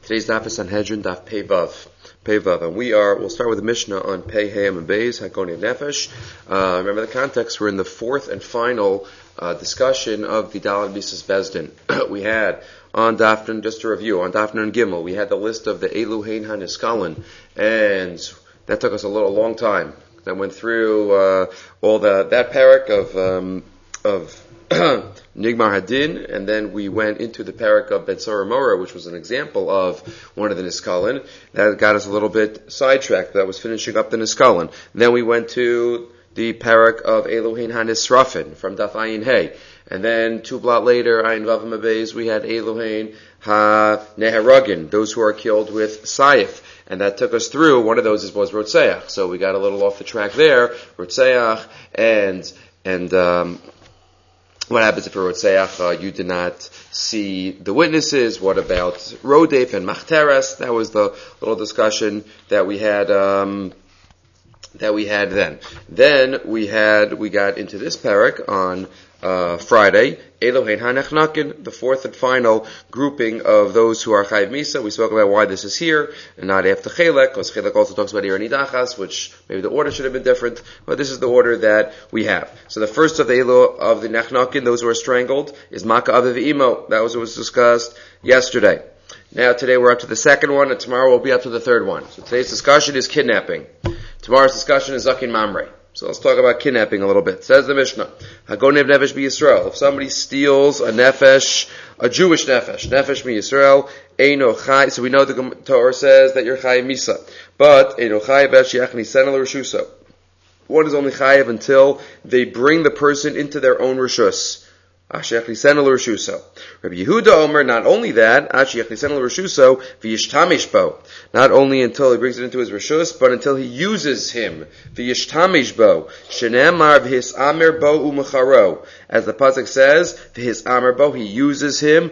Today's daf is Sanhedrin daf Pei Vav. And we'll start with the Mishnah on Pei Hayam and Beis Hagoni Nefesh. Remember the context. We're in the fourth and final discussion of the Dalad Mises Bezdin. We had on Dafnan, just to review, on Dafnan Gimel, we had the list of the Eluhein HaNiskalan, and that took us a long time. That went through all that parak of Nigmar Hadin, and then we went into the parak of Betzor Mora, which was an example of one of the Niskalan. That got us a little bit sidetracked. That was finishing up the Niskalan. Then we went to the parak of Eluhein HaNisrafin from Daf Ayin Hey. And then 2 blot later, Ayin Vav Mabeis, we had Eluhein HaNeharagin, those who are killed with Saif. And that took us through, one of those was Rotzeach. So we got a little off the track there. Rotzeach and what happens if a Rotzeach, you did not see the witnesses? What about Rodef and Machteres? That was the little discussion that we had then. Then we got into this parak on Friday, Elohein HaNechnakin, the fourth and final grouping of those who are Chayiv Misa. We spoke about why this is here, and not after Chelek, because Chelek also talks about Irani Dachas, which maybe the order should have been different, but this is the order that we have. So the first of the Nechnakin, those who are strangled, is Maka Aviv Imo. That was what was discussed yesterday. Now today we're up to the second one, and tomorrow we'll be up to the third one. So today's discussion is kidnapping. Tomorrow's discussion is Zakin Mamre. So let's talk about kidnapping a little bit. Says the Mishnah, Hagonev Nefesh B'Yisrael. If somebody steals a Jewish Nefesh B'Yisrael, Eino Chai. So we know the Torah says that you're Chayiv Misa. But, Eino Chai B'Shiach Nisen Al Rishuso. One is only Chayiv until they bring the person into their own Rishus. Rabbi Yehuda Omer, not only that, not only until he brings it into his rishus, but until he uses him. As the pasuk says, he uses him,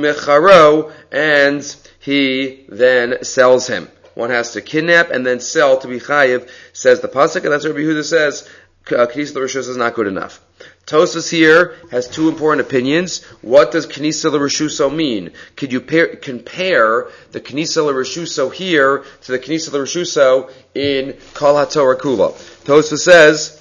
and he then sells him. One has to kidnap and then sell to be chayiv, says the pasuk, and that's what Rabbi Yehuda says. Knisa l'rishus is not good enough. Tosfos here has two important opinions. What does Knisa l'rishuso mean? Could you compare the Knisa l'rishuso here to the Knisa l'rishuso in Kol HaTorah Kula? Tosfos says,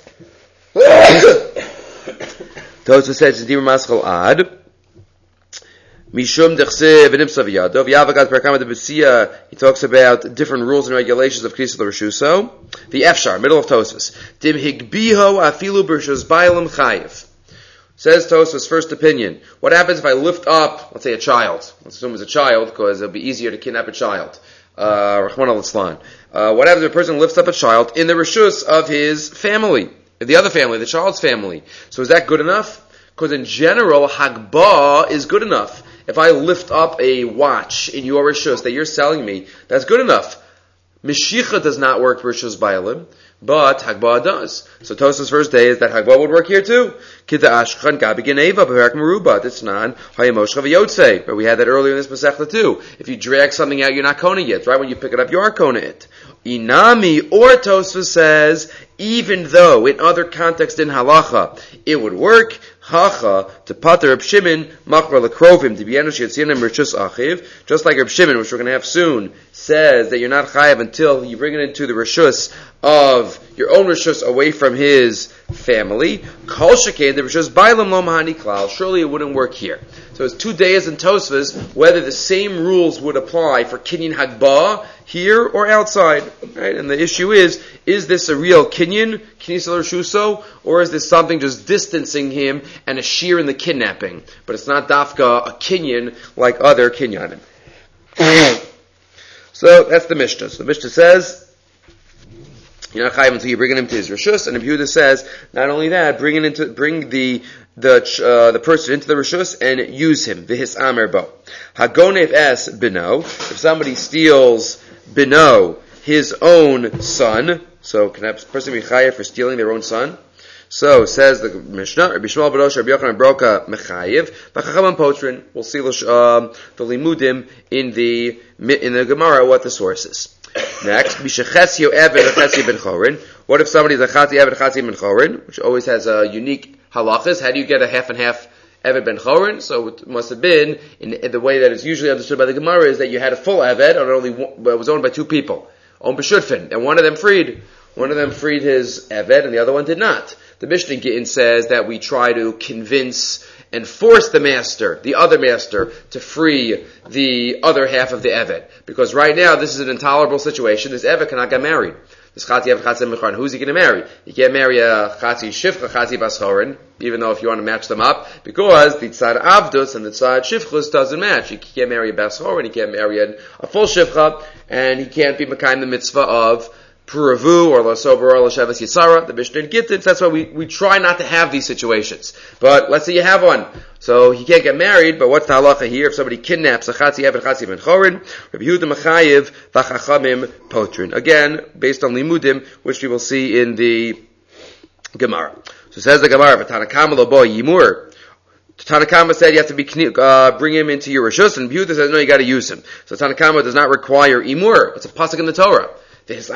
Zidimar Maschal Ad, Mishum dechsev v'nimsav yadov yavagat perakama debesiya. He talks about different rules and regulations of Knisa l'rishuso. The Efshar, middle of Tosfos. Dim higbiho afilu b'rishus bailam chayiv. Says Tosfos' first opinion. What happens if I lift up, let's say a child? Let's assume it's a child, because it'll be easier to kidnap a child. Rahman al-Islan. What happens if a person lifts up a child in the rishus of his family? The other family, the child's family. So is that good enough? Because in general, Hagbah is good enough. If I lift up a watch in your rishus that you're selling me, that's good enough. Meshicha does not work for rishus bailim, but Hagbah does. So Tosfos' first day is that Hagbah would work here too. Kita ashchan gabi geneva b'perak meruba. It's non hayamoshcha v'yotzei. But we had that earlier in this Masechta too. If you drag something out, you're not koning it. Right when you pick it up, you are koning it. Inami, or Tosfos says, even though in other contexts in halacha it would work, hacha to pater Reb Shimon makra lekrovim to be enosh rishus achiv, just like Reb Shimon, which we're going to have soon, says that you're not chayav until you bring it into the rishus of your own rishus away from his family. Kol shekain the rishus bailam lo mahani klal. Surely it wouldn't work here. So it's 2 days in Tosfos whether the same rules would apply for kinyan hagbah here or outside. Right? And the issue is this a real kinyan, Knisa l'rishuso, or is this something just distancing him and a shear in the kidnapping? But it's not dafka, a kinyan, like other kinyanim. So that's the Mishnah. So the Mishnah says, you're not chayiv until you bring him to his rishus, and Rabbi Yehuda says, not only that, bring the person into the rishus and use him. V'his amer bo. Hagonev es bino. If somebody steals bino, his own son, so can a person be chayiv for stealing their own son? So says the Mishnah, Rabbi Shmuel Barosh, Rabbi Yochanan Broka mechayiv, v'chachamam potrin. We'll see the limudim in the Gemara what the source is. Next, Bishachesio Eved Chesio Ben Chorin. What if somebody is a Chati Eved Chati Ben Chorin, which always has a unique halachas? How do you get a half and half Eved ben Chorin, so it must have been, in the way that is usually understood by the Gemara, is that you had a full Eved, but it was owned by two people, owned b'shutfin, and one of them freed his Eved, and the other one did not. The Mishnah in Gittin says that we try to convince and force the other master, to free the other half of the Eved. Because right now, this is an intolerable situation. This Eved cannot get married. This Chatzi Eved, Chatzi Mechran. Who's he going to marry? You can't marry a Chatzi Shifcha, Chatzi Baschorin, even though if you want to match them up, because the Tzad Avdus and the Tzad Shifchus doesn't match. You can't marry a Baschorin, you can't marry a full Shifcha, and he can't be Mekayim the mitzvah of Puravu or Lasober or Lashavas Yisara, the Mishnah in Gittin. That's why we try not to have these situations. But let's say you have one. So he can't get married, but what's the halacha here? If somebody kidnaps a Chatzi Eved, Chatzi Ben Chorin, Rabbi Yehuda Mechayev, V'chachamim Potrin. Again, based on Limudim, which we will see in the Gemara. So says the Gemara, V'tanakama lo bo yimur. Tanakama said you have to bring him into your rishus, and Yehuda says no, you got to use him. So Tanakama does not require imur. It's a pasuk in the Torah. So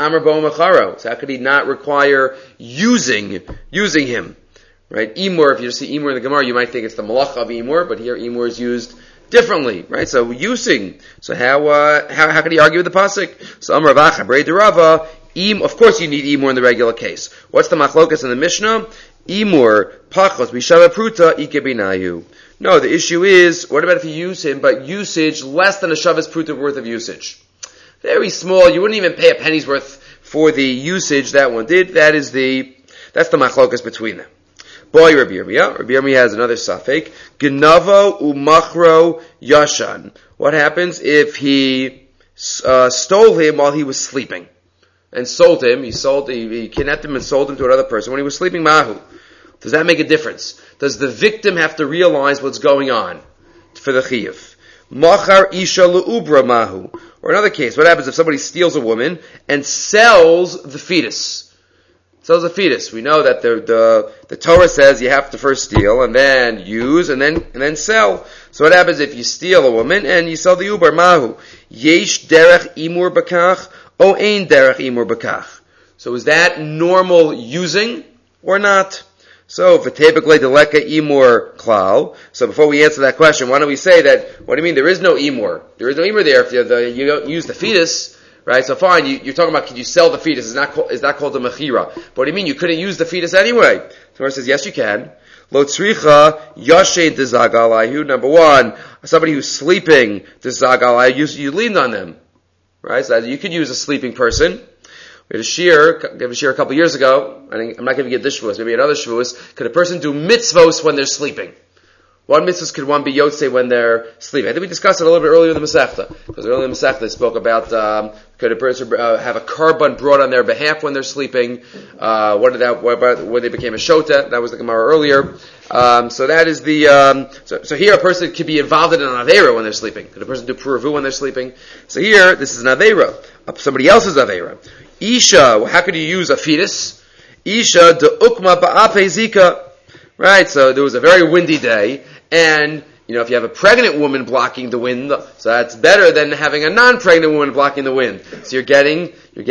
how could he not require using him? Right? Imur, if you just see Imur in the Gemara, you might think it's the malach of Imur, but here Imur is used differently, right? So using. So how could he argue with the pasuk? So Amar Vacha Brei Derava, of course you need Imur in the regular case. What's the machlokas in the Mishnah? Imur pachos b'shava pruta ikebinayu. No, the issue is, what about if you use him, but usage less than a shavas pruta worth of usage? Very small, you wouldn't even pay a penny's worth for the usage that one did. That's the machlokas between them. Boy, Rabbi Yirmiyah. Rabbi Yirmiyah has another suffix. Genavo umachro yashan. What happens if he stole him while he was sleeping? And sold him, he kidnapped him and sold him to another person when he was sleeping, mahu. Does that make a difference? Does the victim have to realize what's going on for the chiyuv? Machar isha le'ubra mahu. Or another case, what happens if somebody steals a woman and sells the fetus? Sells the fetus. We know that the Torah says you have to first steal and then use and then sell. So what happens if you steal a woman and you sell the uber mahu? Yesh derech imur bakach o ein derech imur bakach. So is that normal using or not? So, v'tebeklei deleka imur klal. So before we answer that question, why don't we say that, what do you mean there is no imur? There is no imur there if you don't use the fetus, right? So fine, you're talking about, could you sell the fetus? Is that called a mechira? But what do you mean, you couldn't use the fetus anyway? So the Gemara says, yes you can. Lo tzricha yashed dezag alayhu. Number one, somebody who's sleeping dezag alayhu, you leaned on them. Right? So you could use a sleeping person. We had gave a shir a couple years ago. I'm not giving you this shvuos, maybe another shvuos. Could a person do mitzvos when they're sleeping? What mitzvahs could one be yotzei when they're sleeping? I think we discussed it a little bit earlier in the Masechta. Because earlier in the Masechta they spoke about, could a person have a carbon brought on their behalf when they're sleeping? What about when they became a shota? That was the Gemara earlier. So that is so here a person could be involved in an Aveira when they're sleeping. Could a person do Puravu when they're sleeping? So here, this is an Aveira. Somebody else's Aveira. Isha, how could you use a fetus? Isha de ukma ba'ape zika. Right, so there was a very windy day, and, if you have a pregnant woman blocking the wind, so that's better than having a non-pregnant woman blocking the wind. So you're getting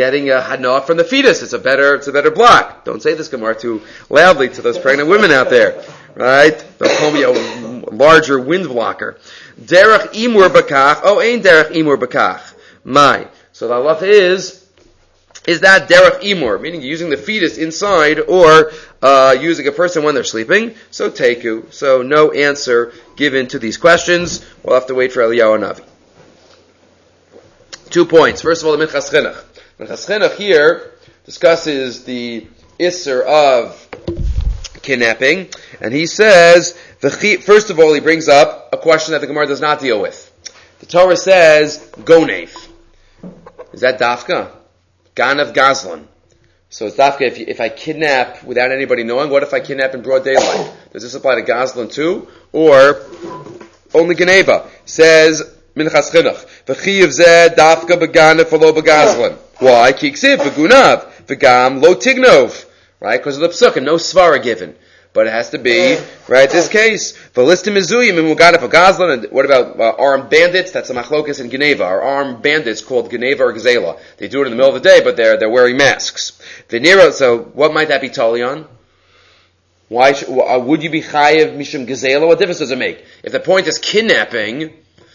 a hana from the fetus. It's a better block. Don't say this Gemara too loudly to those pregnant women out there. Right? They'll call me a larger wind blocker. Derech imur bakach, ein derech imur bakach. So the halacha is that derech imur, meaning using the fetus inside or using a person when they're sleeping? So teku. So no answer given to these questions. We'll have to wait for Eliyahu Navi. 2 points. First of all, the Minchas Chinuch. Minchas Chinuch here discusses the isser of kidnapping, and he says, first of all, he brings up a question that the Gemara does not deal with. The Torah says, gonev. Is that dafka? Ganav Gazlan. So it's dafka if I kidnap without anybody knowing. What if I kidnap in broad daylight? Does this apply to Gazlan too? Or only Geneva? Says Minchas Chinuch. V'chiyav zeh dafka b'ganav v'lo b'gazlan. Why? Ki ksiv v'gunav v'gam lo tignov. Right? Because of the psukim, no svara given. But it has to be, right, this case. V'listim mizuyim imuganav v'gazlan. And what about armed bandits? That's a machlokas in Geneva. Are armed bandits called Geneva or Gzela? They do it in the middle of the day, but they're wearing masks. So what might that be tali on? Would you be chayiv mishum gezela? What difference does it make? If the point is kidnapping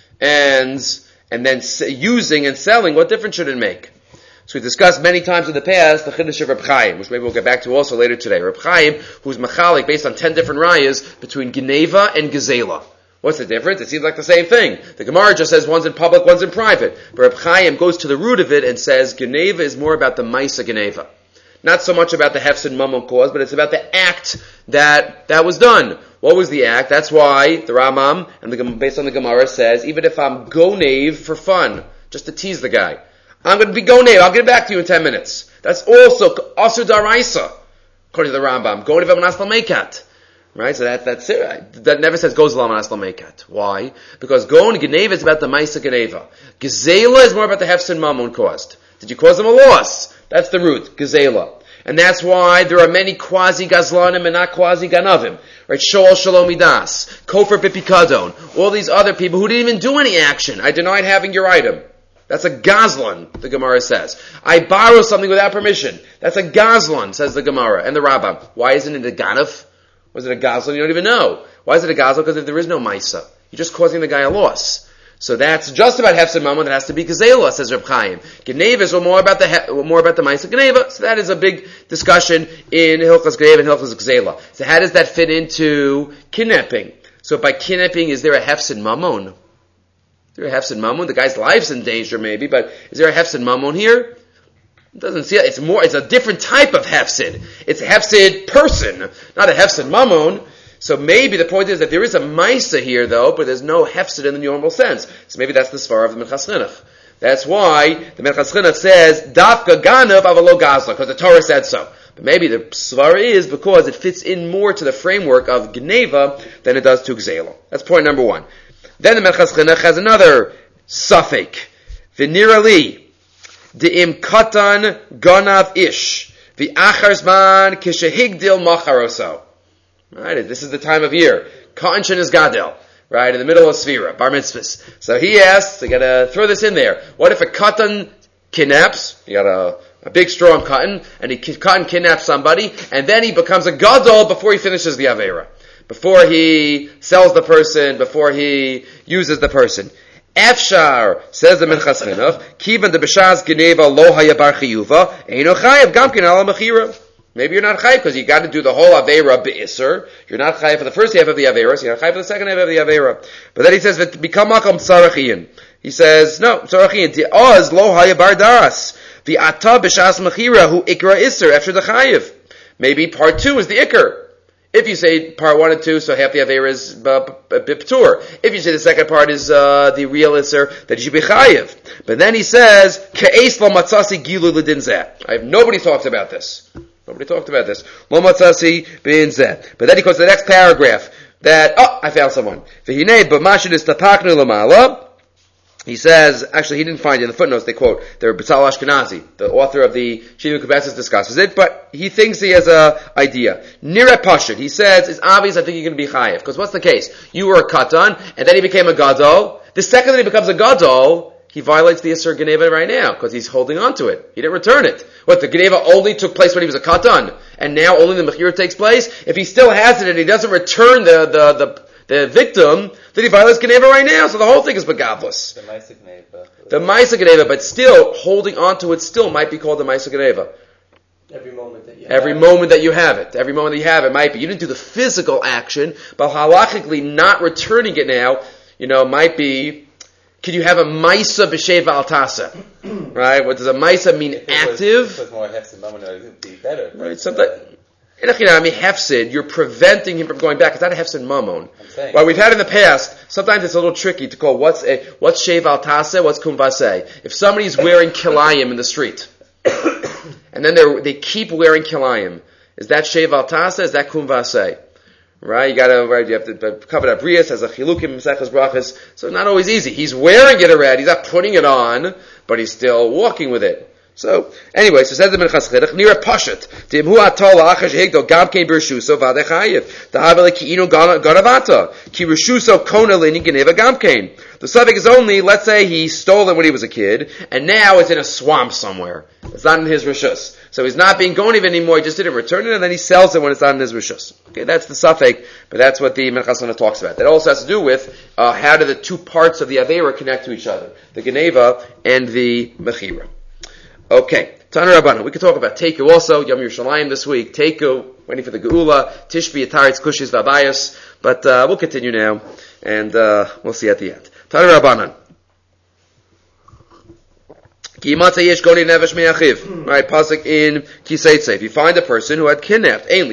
and then using and selling, what difference should it make? So we discussed many times in the past the chiddush of Reb Chaim, which maybe we'll get back to also later today. Reb Chaim, who's machalik based on 10 different rayas between geneva and gezela. What's the difference? It seems like the same thing. The Gemara just says one's in public, one's in private. But Reb Chaim goes to the root of it and says geneva is more about the maisa geneva. Not so much about the hefsid mammon cause, but it's about the act that was done. What was the act? That's why the Rambam, and based on the Gemara, says, even if I'm gonev for fun, just to tease the guy, I'm going to be gonev, I'll get back to you in 10 minutes. That's also asur daraisa, according to the Rambam. Gonev amanas lamekat. Right? So that's it. That never says goes amanas lamekat. Why? Because geneva is about the maisa geneva. Gezela is more about the hefsid mammon caused. Did you cause them a loss? That's the root, gezela. And that's why there are many quasi-gazlanim and not quasi-ganavim. Right? Shoal shalomidas, Kofer bipikadon, all these other people who didn't even do any action. I denied having your item. That's a gazlan, the Gemara says. I borrow something without permission. That's a gazlan, says the Gemara and the Rambam. Why isn't it a ganav? Was it a gazlan? You don't even know. Why is it a gazlan? Because there is no maisa. You're just causing the guy a loss. So that's just about hefsid mammon. That has to be gezela, says Reb Chaim. Geneva is more about the ma'isa geneva. So that is a big discussion in Hilchos Geneva and Hilchos Gezela. So how does that fit into kidnapping? So by kidnapping, is there a hefsid mammon? Is there a hefsid mammon? The guy's life's in danger, maybe, but is there a hefsid mammon here? It doesn't see it. It's a different type of hefsid. It's a hefsid person, not a hefsid mammon. So maybe the point is that there is a maisa here, though, but there's no hefsid in the normal sense. So maybe that's the svara of the Minchas Chinuch. That's why the Minchas Chinuch says dafka ganav avalo gazla, because the Torah said so. But maybe the svara is because it fits in more to the framework of geneva than it does to gzela. That's point number one. Then the Minchas Chinuch has another suffix. V'nira li de'im katan ganav ish v'achar zman kishehigdil macharoso. Right, this is the time of year. Ka'anshin is gadel, right, in the middle of Sfira, bar mitzvahs. So he asks, you gotta throw this in there. What if a katan kidnaps? You got a big strong katan, and katan kidnaps somebody, and then he becomes a gadol before he finishes the avera, before he sells the person, before he uses the person. Efshar, says the Minchas Chinuch, kivan de b'shaz geneva lo haya bar chiyuva, eino chayav gamkin ala mechira. Maybe you're not chayiv because you got to do the whole Aveira be'isr. You're not chayiv for the first half of the Aveira, so you're not chayiv for the second half of the Aveira. But then he says, become makam tzarachiyin. He says, no, tzarachiyin. Di'oz lo haya bar daras. The ata b'shas mechira hu ikra isr after the chayiv. Maybe part 2 is the ikr. If you say part 1 and 2, so half the Aveira is biptur. If you say the second part is the real isr, then you should be chayiv. But then he says, ke'es lo matzasi gilu l'din zeh. Nobody talks about this. Nobody talked about this. Lo matzasi bin zeh. But then he goes to the next paragraph that, I found someone. V'hinei b'mashin is tapaknu l'mala. He says, actually he didn't find it in the footnotes, they quote, the B'tzal Ashkenazi, the author of the Shinu Kubetzis discusses it, but he thinks he has a idea. Nira Pashut, he says, it's obvious I think you're going to be chayiv. Because what's the case? You were a katan, and then he became a gadol. The second that he becomes a gadol, he violates the Isser Geneva right now, because he's holding on to it. He didn't return it. What, the Geneva only took place when he was a katan, and now only the Mechira takes place? If he still has it and he doesn't return the victim, then he violates Geneva right now, so the whole thing is begavlus. The Maisa Geneva, but still, holding on to it still might be called the Maisa Geneva. Every moment that you have it might be. You didn't do the physical action, but halachically not returning it now, might be. Could you have a Maisa b'sheva al tasa? Right? What does a Maisa mean? Active. If it was more hefsid, it would be better. Right? Sometimes. Hefsid, you're preventing him from going back. It's not a hefsid mamon. Well, we've had in the past, sometimes it's a little tricky to call what's shev al taseh, what's kum vaseh. If somebody's wearing kilayim in the street, and then they keep wearing kilayim, is that shev al taseh, is that kum vaseh? Right? You have to cover that brias as a chilukim, mesechas brachas. So not always easy. He's wearing it already, he's not putting it on, but he's still walking with it. So, anyway, so says the Minchas Chinuch, Nira Pashat, Dimhu Atol Achash Higdo Gamkein Bershuso Vadechayev, Dahavele Ki Inu Garavata, Ki Reshuso Kona Lini Geneva Gamkein. The suffix is only, let's say he stole it when he was a kid, and now it's in a swamp somewhere. It's not in his Rishus. So he's not being Goniv anymore, he just didn't return it, and then he sells it when it's not in his Rishus. Okay, that's the suffix, but that's what the Minchas Chinuch talks about. That also has to do with, how do the two parts of the Aveira connect to each other, the Geneva and the Mechira. Okay, Tana Rabbana. We could talk about Teiku also, Yom Yerushalayim this week. Teiku, waiting for the Geula, Tishbi, Ataritz, Kushis, Vabayas. But we'll continue now, and we'll see at the end. Tana Rabbanan. Right, pasuk in Kiseitse. If you find a person who had kidnapped, I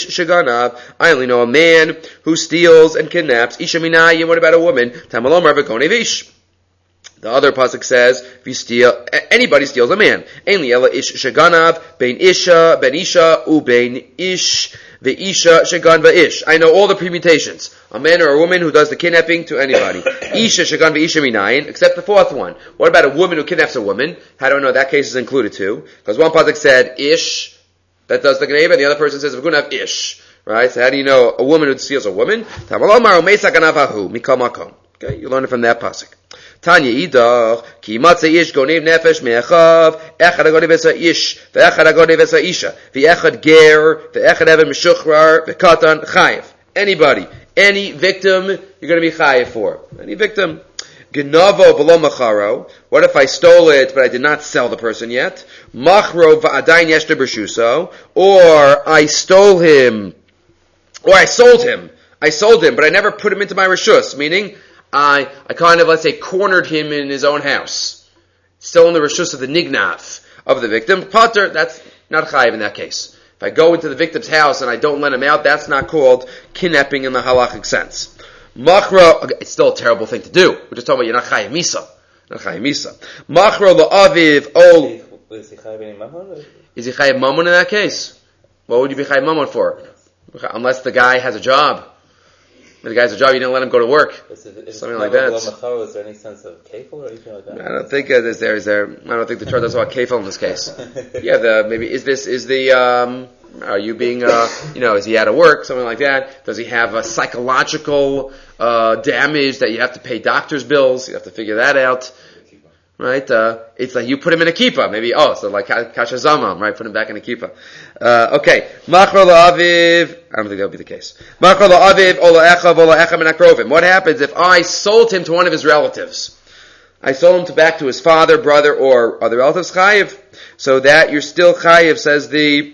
only know a man who steals and kidnaps. Isha minayin. What about a woman? Tamalomar v'gonevish. The other pasuk says, if you steal, anybody steals a man. Ainli ela ish shaganav, bein isha, ben isha, u bein ish, ve'isha, shagan ve'ish. I know all the permutations. A man or a woman who does the kidnapping to anybody. Isha, shagan ve'isha minayin, except the fourth one. What about a woman who kidnaps a woman? How do I know that case is included too? Because one pasuk said ish, that does the gneva, and the other person says v'gunav ish. Right? So how do you know a woman who steals a woman? Tamalomar u'meisa ganavahu, mikal makom. Okay, you learn it from that pasuk. Tanya idach ki matze ish gonev nefesh me'achav echad hagonev es haish ve'echad hagonev es haisha ve'echad ger ve'echad even meshuchrar ve'katan chayiv. Anybody, any victim, you're going to be chayiv for. Any victim. Genavo v'lo macharo. What if I stole it but I did not sell the person yet? Machro va'adayin yeshta b'shuso. Or I stole him, or I sold him, but I never put him into my reshus, meaning I kind of, let's say, cornered him in his own house. Still in the reshus of the nignav of the victim. Pater, that's not chayiv in that case. If I go into the victim's house and I don't let him out, that's not called kidnapping in the halachic sense. Machra, it's still a terrible thing to do. We're just talking about you're not chayiv misa. Not chayiv misa. Machra la'aviv ol. Is he chayiv any mammon? Is he chayiv mammon in that case? What would you be chayiv mammon for? Unless the guy has a job. If the guy has a job, you didn't let him go to work. Something like that. Is there any sense of kefil or anything like that? I don't think I don't think the Torah does about kefil in this case. Yeah, maybe are you being, is he out of work, something like that? Does he have a psychological damage that you have to pay doctor's bills? You have to figure that out. Right? It's like you put him in a kippah. Maybe, so like kasha zamam, right? Put him back in a kippah. Okay. Machro la'aviv. I don't think that would be the case. Machro la'aviv, ola echav min akrovim. What happens if I sold him to one of his relatives? I sold him back to his father, brother, or other relatives, chayiv. So that you're still chayiv, says the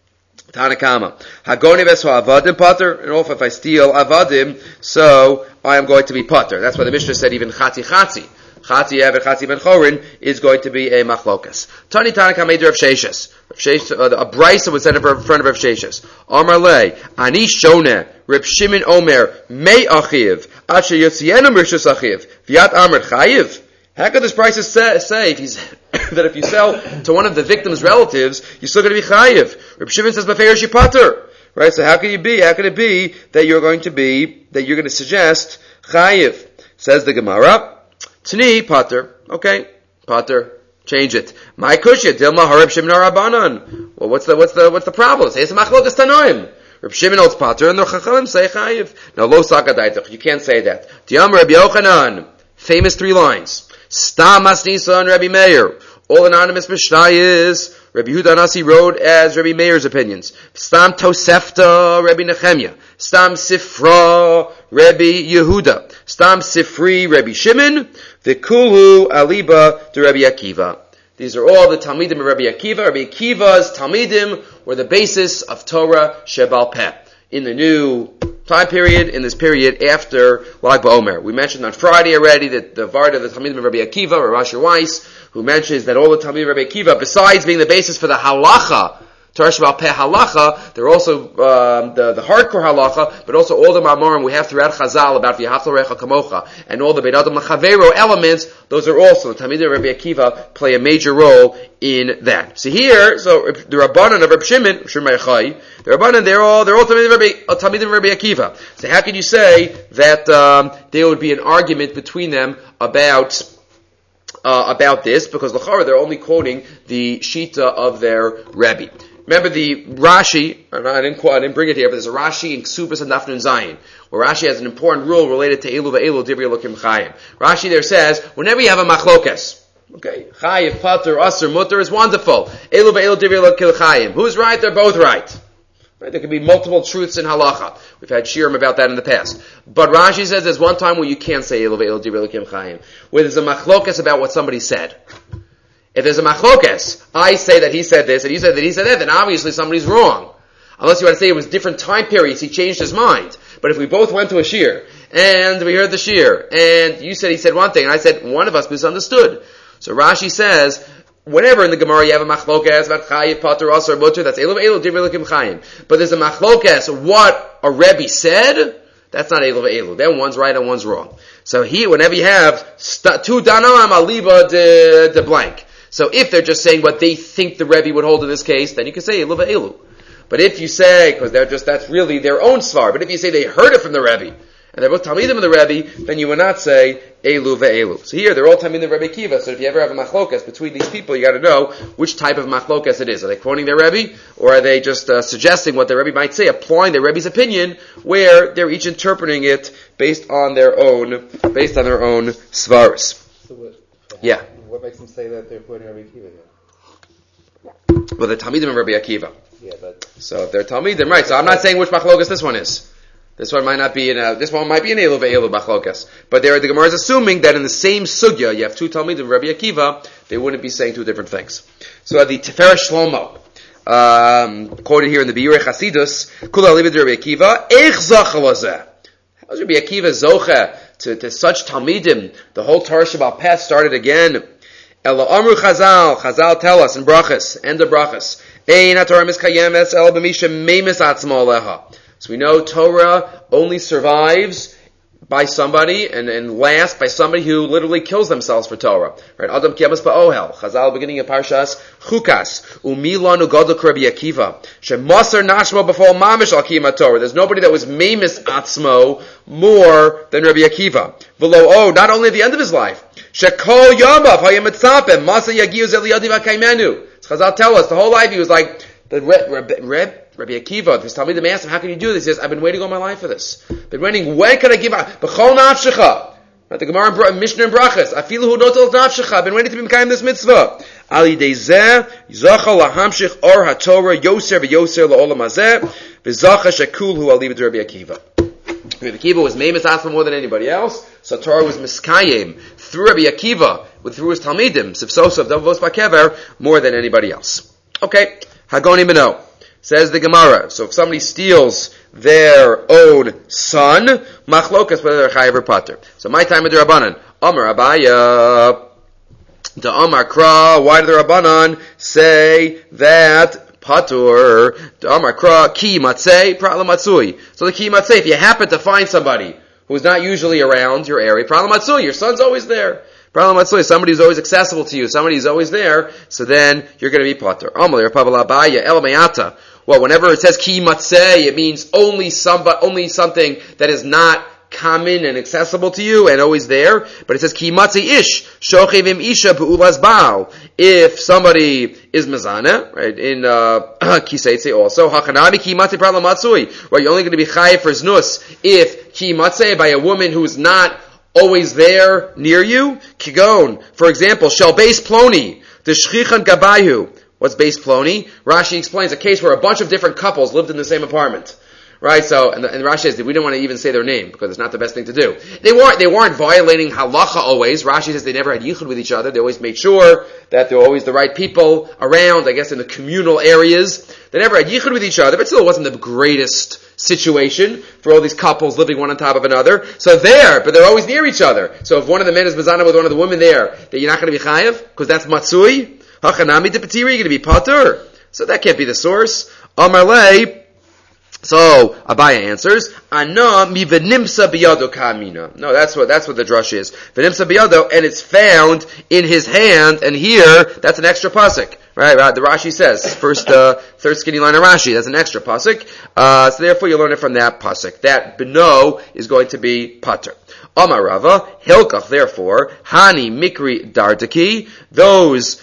Tanakama. Hagoni veso avadim pater, and also if I steal avadim, so I am going to be pater. That's why the Mishnah said even chatzi. Chatzi Ever, Chatzi Ben Chorin is going to be a machlokas. Tani Tanaka made Rav Sheshes. A brisa was said in front of Rav Sheshes. Amar Le, Ani Shone, Reb Shimon Omer, Mei Achiv, Asher Yotzienu Rishus Achiv, Viat Amr Chayiv. How could this brisa say that if you sell to one of the victim's relatives, you're still going to be Chayiv? Reb Shimon says, Befeir Shipater. Right, so how could it be that you're going to suggest Chayiv? Says the Gemara, Tni pater, okay, pater, change it. My kushya dilma harib Shimon Rabbanan. Well, what's the problem? Say it's a machlokas tanoim. Reb Shimon holds pater, and the Chachamim say chayiv. No, lo sakadaitach. You can't say that. Diam Rabbi Yochanan, famous 3 lines. Stam Masnisa and Rabbi Meir. All anonymous mishnayos. Rabbi Yehuda Nasi wrote as Rabbi Meir's opinions. Stam Tosefta, Rabbi Nechemya. Stam Sifra, Rabbi Yehuda. Stam Sifri, Rabbi Shimon. V'kulu Aliba to Rabbi Akiva. These are all the Talmidim of Rabbi Akiva. Rabbi Akiva's Talmidim were the basis of Torah Shebal Peh. In the new time period, in this period after Lag BaOmer. We mentioned on Friday already that the Vard of the Talmidim of Rabbi Akiva, Rav Asher Weiss, who mentions that all the Talmidim of Rabbi Akiva, besides being the basis for the halacha, Torah Shebal Peh halacha, they're also the hardcore halacha, but also all the Mamorim we have throughout Chazal about V'yahavta L'recha Kamocha, and all the Beit Adam L'Chavero elements, those are also, the Talmidim of Rabbi Akiva play a major role in that. So here, the Rabbanan of Rabbi Shimon Meichai, the Rabbanan, they're all Talmidim of Rabbi Akiva. So how can you say that there would be an argument between them about about this, because l'chara they're only quoting the shita of their Rebbe. Remember the Rashi, I didn't bring it here, but there's a Rashi in Ksubas and Daf Nun Zayin, where Rashi has an important rule related to Elu ve'elu Divrei Elokim Chayim. Rashi there says, whenever you have a machlokes, okay, Chayiv, Pater, Asr, Mutter is wonderful. Elu ve'elu Divrei Elokim Chayim. Who's right? They're both right. Right? There could be multiple truths in halacha. We've had shirim about that in the past. But Rashi says there's one time where you can't say Elu ve'elu Divrei Elokim Chayim, where there's a machlokes about what somebody said. If there's a machlokes, I say that he said this, and you said that he said that, then obviously somebody's wrong. Unless you want to say it was different time periods, he changed his mind. But if we both went to a shir, and we heard the shir, and you said he said one thing, and I said one of us misunderstood. So Rashi says, whenever in the Gemara you have a machlokes about chayiv, pater, asar, mutter, that's elu ve'elu divrei elokim chayim. But there's a machlokes, what a Rebbe said, that's not elu ve'elu. Then one's right and one's wrong. So here, whenever you have two danam aliba de blank. So if they're just saying what they think the Rebbe would hold in this case, then you can say elu ve'elu. But if you say, because that's really their own svar, but if you say they heard it from the Rebbe, and they're both Talmidim of the Rebbe, then you would not say elu ve'elu. So here, they're all Talmidim of Rebbe Akiva, so if you ever have a machlokas between these people, you gotta know which type of machlokas it is. Are they quoting their Rebbe, or are they just suggesting what their Rebbe might say, applying their Rebbe's opinion, where they're each interpreting it based on their own svaris. So Yeah. What makes them say that they're quoting Rabbi Akiva here? Well, they're Talmidim of Rabbi Akiva. Yeah, but So if they're Talmidim, right, so I'm not saying which machlokas this one is. This one might not be this one might be an elu ve'elu machlokas. But the Gemara is assuming that in the same sugya, you have two Talmidim of Rabbi Akiva, they wouldn't be saying two different things. So the Tiferes Shlomo, quoted here in the Biurei Chasidus, Kula Alibid Rabbi Akiva, Eich Zacha Lazeh. How's Rabbi Akiva Zocha to such Talmidim? The whole Torah Shabbat Peh started again. Ela Amru Chazal tell us in Brachas, end of Brachas, Ein HaTorah Miskayemes El B'misha Meimis Atzmo Aleha. So we know Torah only survives by somebody and lasts by somebody who literally kills themselves for Torah. Right? Adam Kiyamas Ba'ohel. Chazal beginning of Parshas Chukas. Umilanu Godel Rabbi Akiva. Shemasar Nashmo B'fol Mamish Al Kiyama Torah. There's nobody that was Meimis Atzmo more than Rabbi Akiva. V'lo, not only at the end of his life. Shekol Yamav Hayam Mitzapem Masa Yagiu Zeliyadi V'Kaimenu. Chazal tell us the whole life he was like the Rabbi Akiva, this Talmidim asked him, how can you do this? He says, I've been waiting all my life for this. Been waiting, when can I give out? B'chol nafshecha. The Gemara in Mishnah and Brachas. Afilu hu notel nafshecha. I've been waiting to be mekayim this mitzvah. Ali dezeh, zacha lahamshich or haTorah, yoser v'yoser la'olam hazeh, v'zacha shekul hu aliv to Rabbi Akiva. Rabbi Akiva was meimis atzma more than anybody else, so Torah was miskayim through Rabbi Akiva, through his Talmidim, sivsosav, davos bakever, more than anybody else. Okay, Hagoni Beno. Says the Gemara, so if somebody steals their own son, machlokas whether they're chayav or pater. So my time of the Rabbanan, Amar Abaya, the Amar Kra, why do the Rabbanan say that pater, the Amar Kra, ki matzei, pratla matzui. So the ki matzei, if you happen to find somebody who's not usually around your area, pratla matzui, your son's always there. Pratla matzui, somebody who's always accessible to you, somebody who's always there, so then you're going to be pater. Amar Rabbanan Abaya, el mayata. Well, whenever it says ki matzeh, it means only something that is not common and accessible to you and always there. But it says ki matzeh ish shochevim isha be'ulas baal. If somebody is mezana, right, in kiseitze also hachanami ki matzeh pratla matzui, where you're only going to be chayiv for znus if ki matzeh by a woman who's not always there near you. Kigon, for example, shel beis ploni the shchichan gabayu. What's Beis Ploni? Rashi explains a case where a bunch of different couples lived in the same apartment. Right? So, and Rashi says that we don't want to even say their name because it's not the best thing to do. They weren't violating halacha always. Rashi says they never had yichud with each other. They always made sure that there were always the right people around, I guess in the communal areas. They never had yichud with each other, but still it wasn't the greatest situation for all these couples living one on top of another. So but they're always near each other. So if one of the men is bezana with one of the women there, that you're not going to be chayav, because that's matzui. Hachanami de petiri, you're going to be pater. So that can't be the source. Amarle. So Abaya answers, Ana mi v'nimsa biyado kamina. No, that's what the drush is. V'nimsa biyado, and it's found in his hand. And here, that's an extra pasuk. Right, the Rashi says, first, third skinny line of Rashi, that's an extra pasuk. So therefore you learn it from that pasuk. That beno is going to be pater. Amar Rava, Hilkach, therefore, Hani Mikri Dardaki, those,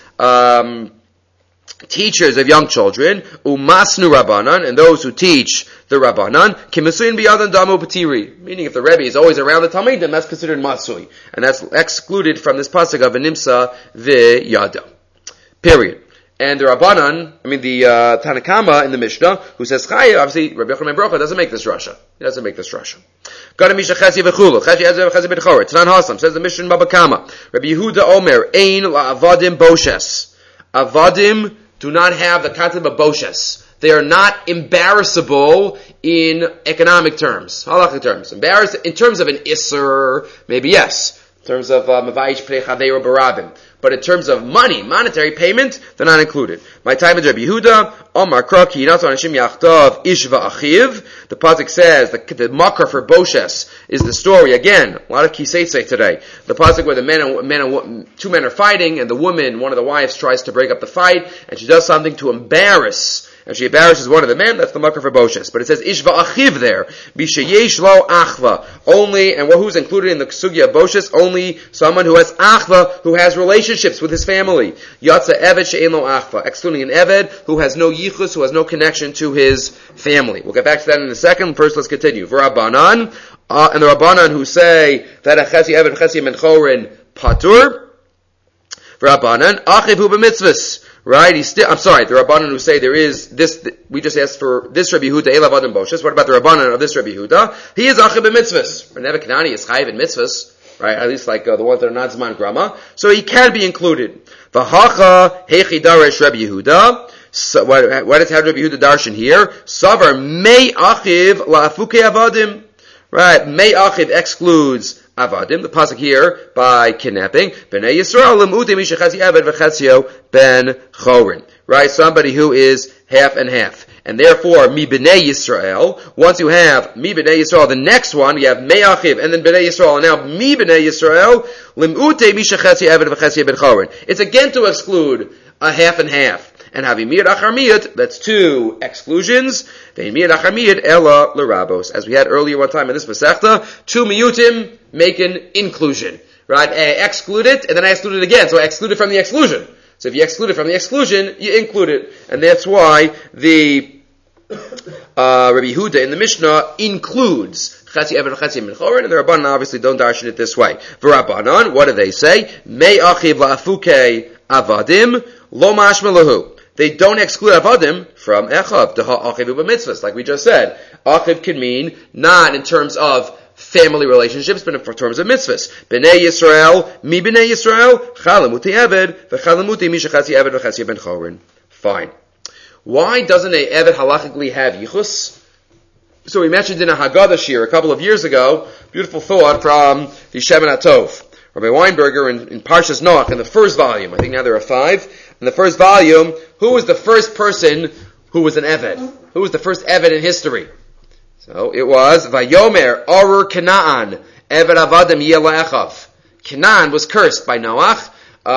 teachers of young children, umasnu rabbanan, and those who teach the rabbanan, kimasuin biyadan damu patiri. Meaning, if the rebbe is always around the talmid, then that's considered masui, and that's excluded from this pasuk of venimsa v'yada. Period. And the rabbanan, the Tanakama in the Mishnah, who says chaya, obviously Rabbi Yochanan ben Brocha doesn't make this rasha. He doesn't make this rasha. Gadamisha chesi v'chulu, chesi ben choret. Tanan Hasam says the Mishnah in Baba Kama. Rabbi Yehuda Omer ein la'avadim boshes. Avadim do not have the concept of boshes. They are not embarrassable in economic terms, halakhic terms. Embarrassed in terms of an isser, maybe yes. In terms of mavayish pnei chaveiro barabim. But in terms of money, monetary payment, they're not included. My time is Rabbi Yehuda, Omar Kraki, Yinatzon Anashim Yachtav, Ishva Achiv. The pasuk says, the makar for boshes is the story, again, a lot of kiseitse today. The pasuk where two men are fighting, and the woman, one of the wives, tries to break up the fight, and she does something to embarrass, and she embarrasses one of the men, that's the makar for boshes. But it says, Ishva Achiv there, Bishayesh lo achva. Only, and who's included in the sugya of boshes? Only someone who has achva, who has relationships with his family. Yatsa eved she'en lo achva, excluding an eved who has no yichus, who has no connection to his family. We'll get back to that in a second. First, let's continue. V'Rabbanan, and the Rabbanan who say that a chesi eved chesi ben chorin patur. V'Rabbanan achiv hu b'mitzvahs. Right? The Rabbanan who say there is this, we just asked for this Rabbi Yehuda, Elav Adam Boshes. What about the Rabbanan of this Rabbi Yehuda? He is achiv b'mitzvahs. Never Kanani is chayiv in mitzvahs. Right, at least like the ones that are not Zman Grama. So he can be included. V'hacha hechi daresh Rabbi Yehuda. So what is how Rabbi Yehuda darshan here? Savar mei achiv la'afuke avadim. Right, mei achiv excludes avadim. The pasuk here by kidnapping. Bnei Yisrael l'mutim mishachatzi aved v'chatzio ben chorin. Right, somebody who is half and half. And therefore, mi b'nei Yisrael, once you have mi b'nei Yisrael, the next one, you have mei achiv, and then b'nei Yisrael, and now mi b'nei Yisrael, lim'ute mishachetzi eved v'chetzi ben chorin. It's again to exclude a half and half. And having miyad achar miyad, that's two exclusions. Vein miyad achar miyad, ela l'rabos. As we had earlier one time in this Masechta, two miyutim make an inclusion. Right? I exclude it, and then I exclude it again. So I exclude it from the exclusion. So if you exclude it from the exclusion, you include it. And that's why the Rabbi Yehuda in the Mishnah includes Chatzi Eved Chatzi Min Chorin, and the Rabbanan obviously don't darshan it this way. V'Rabbanan, what do they say? Mei achiv la'afuke avadim lo mashma lahu. They don't exclude avadim from echav, deha achiv u'b'mitzvahs, like we just said. Achiv can mean not in terms of family relationships, but in terms of mitzvahs. B'nei Yisrael, mi b'nei Yisrael, chalamuti eved, v'chalamuti mi shechatzi eved v'chatzi ben chorin. Fine. Why doesn't a eved halachically have yichus? So we mentioned in a Haggadah shir a couple of years ago, beautiful thought from the Shemin HaTov. Rabbi Weinberger in Parshas Noach, in the first volume, I think now there are 5, in the first volume, who was the first person who was an eved? Who was the first eved in history? So it was Vayomer Arur Canaan Eved Avadim Yeh La'echav. Canaan was cursed by Noach,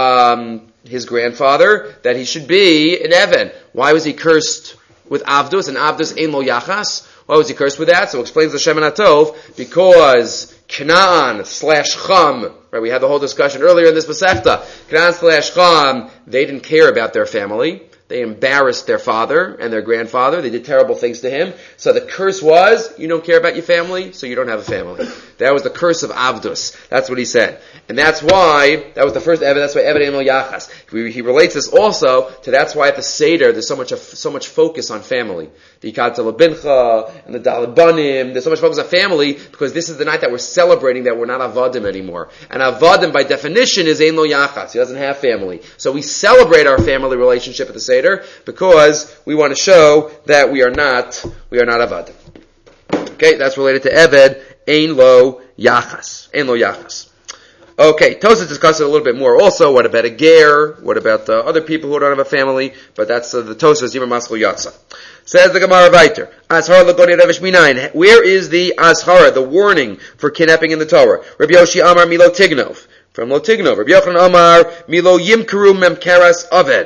his grandfather, that he should be an eved. Why was he cursed with Avdus? And Avdus ein lo yachas. Why was he cursed with that? So explains the Shemin HaTov, because Canaan / Cham, right? We had the whole discussion earlier in this Masechta. Canaan / Cham, they didn't care about their family. They embarrassed their father and their grandfather. They did terrible things to him. So the curse was, you don't care about your family, so you don't have a family. That was the curse of Avdus. That's what he said. And that's why, that was the first evidence, that's why Eved Ein Lo Yachas. He relates this also to that's why at the Seder there's so much focus on family. The Yikad Bincha and the Daled Banim, there's so much focus on family because this is the night that we're celebrating that we're not Avadim anymore. And Avadim by definition is Ein Lo Yachas. He doesn't have family. So we celebrate our family relationship at the Seder because we want to show that we are not Avadim. Okay, that's related to Eved Ein Lo Yachas. Ein Lo Yachas. Okay, Tosafos discusses it a little bit more also. What about a ger? What about the other people who don't have a family? But that's the Tosafos Yimar Maskul Yatsa. Says the Gemara Vayter. Ashara Lagoni Revish Minayin. Where is the Ashara, the warning for kidnapping in the Torah? Rabbi Yoshi Amar Milo Tignov. From Lo Tignov. Rabbi Yochanan Amar Milo Yimkaru Memkeras Aved.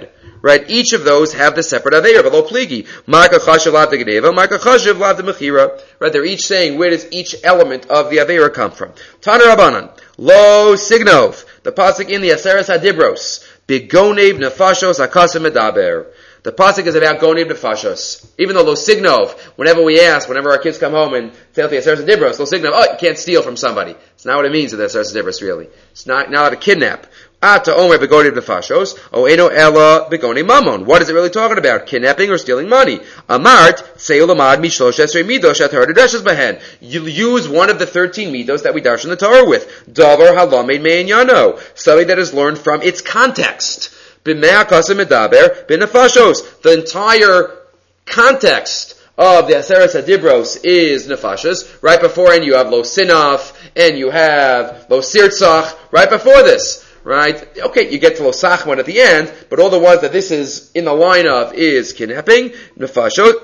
right? Each of those have the separate aveira, but lo pligi. Marka chashiv lav de geneva, marka chashiv lav de mechira. Right? They're each saying, where does each element of the aveira come from? Tana Rabbanan, lo signov, the pasuk in the Aseres HaDibros, bigonev nefashos akasim medaber. The pasuk is about gonev nefashos. Even though lo signov, whenever our kids come home and tell the Aseres HaDibros, lo signov, you can't steal from somebody. It's not what it means with the Aseres HaDibros, really. It's not how to kidnap. Ata omer begonev nefashos, o eno ela begonev mamon. What is it really talking about? Kidnapping or stealing money? Amart, seulamad mishlosh esrei midos at herdeshes behen. You use one of the 13 midos that we darshan the Torah with. Davar halamed me'enyano. Something that is learned from its context. B'mea kasem medaber b'nefashos. The entire context of the Aseres HaDibros is nefashos. Right before, and you have lo sinaf, and you have lo sirtzach, right before this. Right? Okay, you get to lo sachman at the end, but all the ones that this is in the line of is kidnapping, nefashos,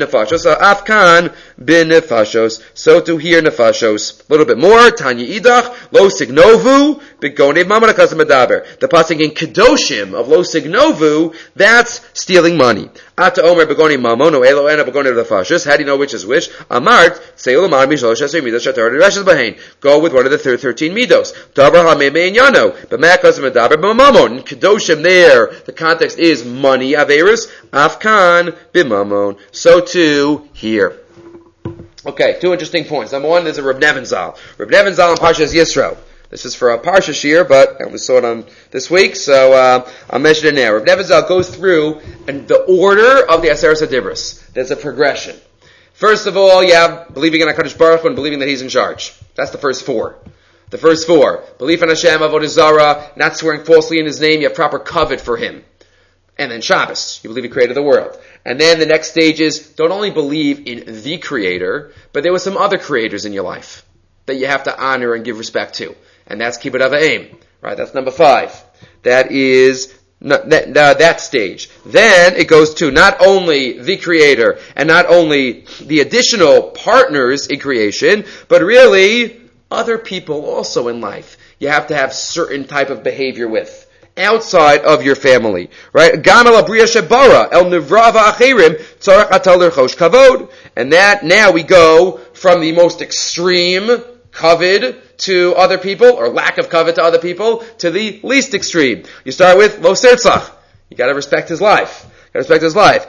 afkan bin nefashos. So to hear nefashos. A little bit more, Tanya idach, lo signovu, bigonev mamon akasim medaber. The passing in kedoshim of lo signovu, that's stealing money. Ata omer begonev mamon, o elo ena begonev nefashos. How do you know which is which? Amart, seulamad mishlosh esrei midos shatar reshes bahen. Go with one of the 13 midos. Davar hamei me'enyano. Kedoshim there, the context is money, Averis, Afkan, Bimamon. So too here. Okay, two interesting points. Number one, there's a Reb Nevin Zal. Reb Nevin Zal on Parshas Yisro. This is for a Parsha Shir, but we saw it on this week, so I'll mention it now. Reb Nevin Zal goes through and the order of the Aseres HaDibros. There's a progression. First of all, you have believing in HaKadosh Baruch Hu and believing that He's in charge. That's the first four. The first four. Belief in Hashem, Avodah Zarah, not swearing falsely in His name, you have proper covet for Him. And then Shabbos, you believe He created the world. And then the next stage is, don't only believe in the Creator, but there were some other creators in your life that you have to honor and give respect to. And that's Kibbud Av V'Aim. Right, that's number 5. That is that stage. Then it goes to not only the Creator, and not only the additional partners in creation, but really other people also in life. You have to have certain type of behavior with. Outside of your family. Right? Gam el abriya shebara, el nivrava achirim, tzarech atal l'rchosh kavod. And that, now we go from the most extreme kavod to other people, or lack of kavod to other people, to the least extreme. You start with lo sirtzach. You gotta respect his life. And after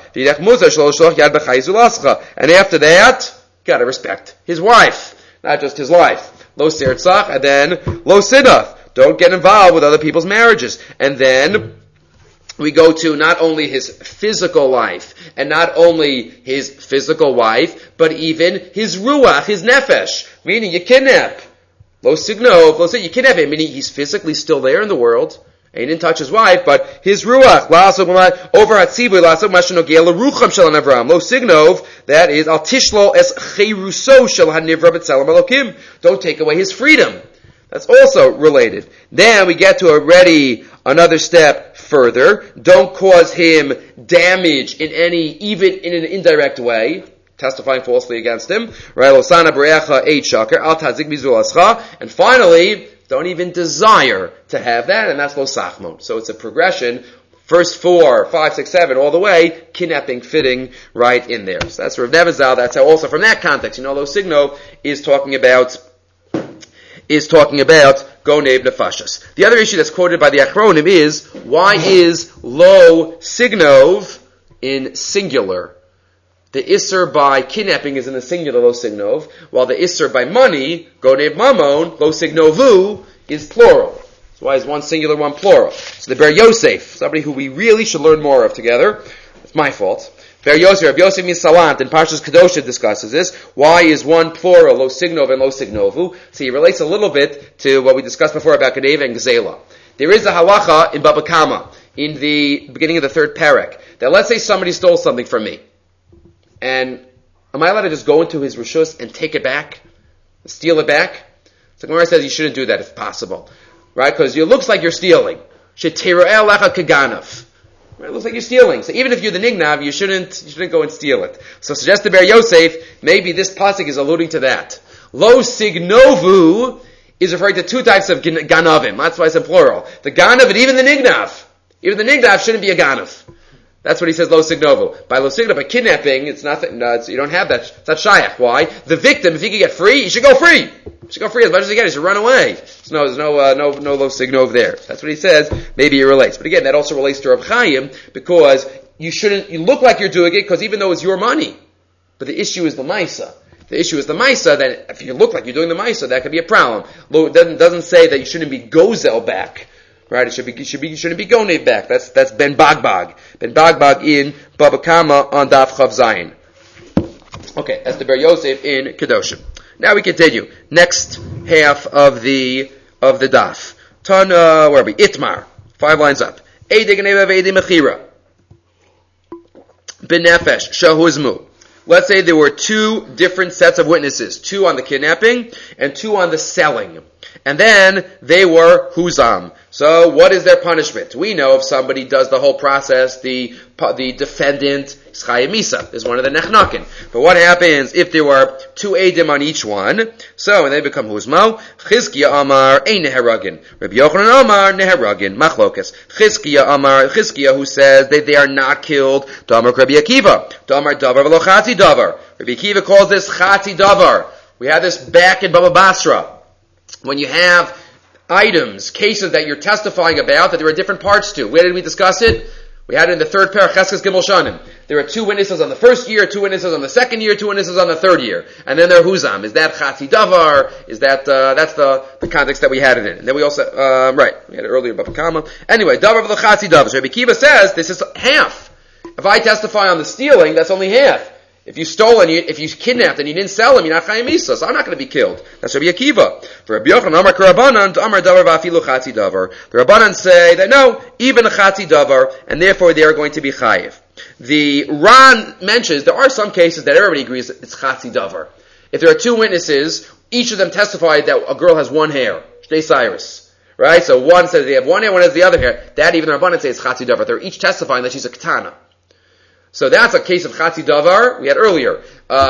that, you gotta respect his wife. Not just his life. Lo sirtzach, and then lo sinaf. Don't get involved with other people's marriages. And then we go to not only his physical life, and not only his physical wife, but even his ruach, his nefesh, meaning you kidnap. Lo signov, lo sig, you kidnap him, meaning he's physically still there in the world. He didn't touch his wife, but his ruach, over at Tzibur, lo signov, that is, al tishlo es cheruso shel hanivra b'tzelem elokim. Don't take away his freedom. That's also related. Then we get to already another step further. Don't cause him damage in even in an indirect way. Testifying falsely against him. Right? Losana b'reacha eit shaker, al tazik mizul ascha. And finally, don't even desire to have that, and that's lo sachmon. So it's a progression. First 4, 5, 6, 7, all the way, kidnapping fitting right in there. So that's Rav Nevin Zal. That's how also from that context, lo signo is talking about Gonev Nefashos. The other issue that's quoted by the Achronim is, why is Lo Signov in singular? The Isser by kidnapping is in the singular, Lo Signov, while the Isser by money, Gonev Mamon, Lo Signovu, is plural. So why is one singular, one plural? So the Ber Yosef, somebody who we really should learn more of together, it's my fault. Ber Yosef, Reb Yosef Misalant, in Parshas Kedoshah discusses this. Why is one plural, lo signov and lo signovu? So he relates a little bit to what we discussed before about Geneva and Gzela. There is a halacha in Baba Kama, in the beginning of the 3rd parak, that let's say somebody stole something from me. And am I allowed to just go into his rishus and take it back? Steal it back? So Gemara says you shouldn't do that if possible. Right? Because it looks like you're stealing. Shetira'el lecha kaganav. It looks like you're stealing. So even if you're the nignav, you shouldn't go and steal it. So suggest to Ber Yosef, maybe this pasuk is alluding to that. Lo signovu is referring to 2 types of ganavim. That's why it's in plural. The ganav and even the nignav. Even the nignav shouldn't be a ganav. That's what he says, lo signovo. By lo signovo, by kidnapping, it's nothing, you don't have that, it's not shayach. Why? The victim, if he can get free, he should go free. He should go free as much as he can, he should run away. There's no lo signov there. That's what he says, maybe it relates. But again, that also relates to Reb Chaim, because you look like you're doing it, because even though it's your money, but the issue is the maisa. The issue is the maisa, then if you look like you're doing the maisa, that could be a problem. It doesn't say that you shouldn't be gozel back. Right, shouldn't be gonev back. That's Ben Bagbag. Ben Bagbag in Baba Kama on Daf Chav Zayin. Okay, that's the Ber Yosef in Kedoshim. Now we continue. Next half of the Daf. Where are we? Itmar. 5 lines up. Eidei Geneva ve'eidei Mechira. B'nefesh shehuzmu. Let's say there were 2 different sets of witnesses. 2 on the kidnapping and 2 on the selling. And then they were huzam. So what is their punishment? We know if somebody does the whole process, the defendant is chayei misa, is one of the nechnakin. But what happens if there were 2 edim on each one? So, and they become huzmo. Chizkiya amar ein neheragin. Rabbi Yochanan amar neheragin. Machlokas. Chizkiya who says that they are not killed. Damar Rabbi Akiva. Damar davar v'lo chati davar. Rabbi Akiva calls this chati davar. We had this back in Baba Basra. When you have items, cases that you're testifying about that there are different parts to. Where did we discuss it? We had it in the 3rd parak, Cheskes Gimel Shanim. There are 2 witnesses on the 1st year, 2 witnesses on the 2nd year, 2 witnesses on the 3rd year. And then they're huzam. Is that chati davar? Is that, that's the context that we had it in. And then we also, we had it earlier, Baba Kama. Anyway, davar v'lo chati davar. So Rabbi Akiva says, this is half. If I testify on the stealing, that's only half. If you stole and if you kidnapped and you didn't sell him, you're not chayei misa, so I'm not going to be killed. That's Rabbi Akiva. For Rabbi Yochanan, Amar Karabanan, Amar Davar v'afilu chati davar. The Rabbanan say that no, even a chati davar, and therefore they are going to be chayiv. The Ran mentions there are some cases that everybody agrees that it's chati davar. If there are 2 witnesses, each of them testified that a girl has 1 hair, Shnei Cyrus. Right? So one says they have 1 hair, one has the other hair. That even the Rabbanan say is chati davar. They're each testifying that she's a ketana. So that's a case of chati davar we had earlier.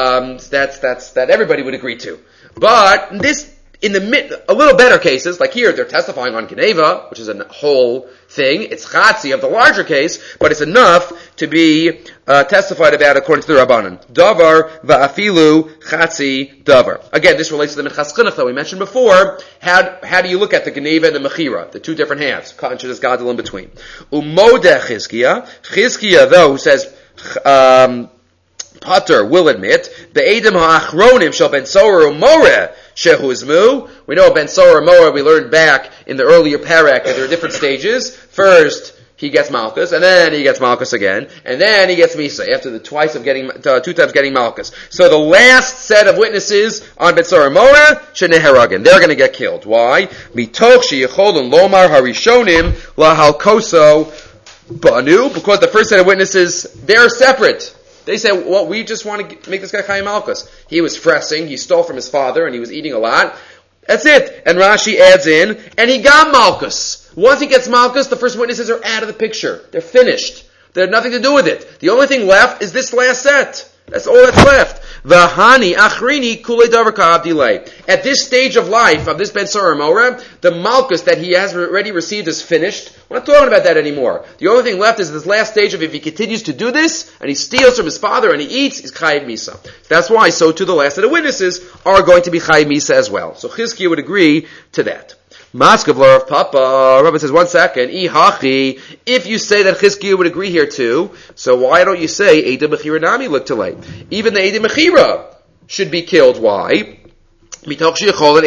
That everybody would agree to. But this, a little better cases, like here, they're testifying on Geneva, which is a whole thing. It's chatzi of the larger case, but it's enough to be testified about according to the Rabbanan. Davar va'afilu chatzi davar. Again, this relates to the Minchas Chinuch that we mentioned before. How do you look at the Geneva and the Mechira, the 2 different halves? Conscious gadol in between. Umodeh Chizkiya, though, who says Potter will admit the Edom ha'achronim shall ben Sorah umoreh shehuzmu. We know ben Sorah umoreh. We learned back in the earlier parak that there are different stages. First, he gets malchus, and then he gets malchus again, and then he gets misa after the 2 times getting malchus. So the last set of witnesses on ben Sorah umoreh sheneheragin, they're going to get killed. Why? Mitoch sheyicholun lomar harishonim lahalkoso banu, because the first set of witnesses, they're separate. They say, well, we just want to make this guy chayei malchus. He was fressing, he stole from his father, and he was eating a lot. That's it. And Rashi adds in, and he got malchus. Once he gets malchus, the first witnesses are out of the picture. They're finished. They have nothing to do with it. The only thing left is this last set. That's all that's left. V'hani achrini kulei davar ka'abdilei. At this stage of life, of this Ben Sorah umoreh, the malchus that he has already received is finished. We're not talking about that anymore. The only thing left is this last stage of if he continues to do this, and he steals from his father and he eats, he's chayei misa. That's why, so too the last of the witnesses are going to be chayei misa as well. So Chizkiya would agree to that. Maskevlar of Papa, Rabbi says, 1 second, if you say that Chizkiya would agree here too, so why don't you say Eidei Mechira Nami look to late? Even the Eidei Mechira should be killed. Why? Because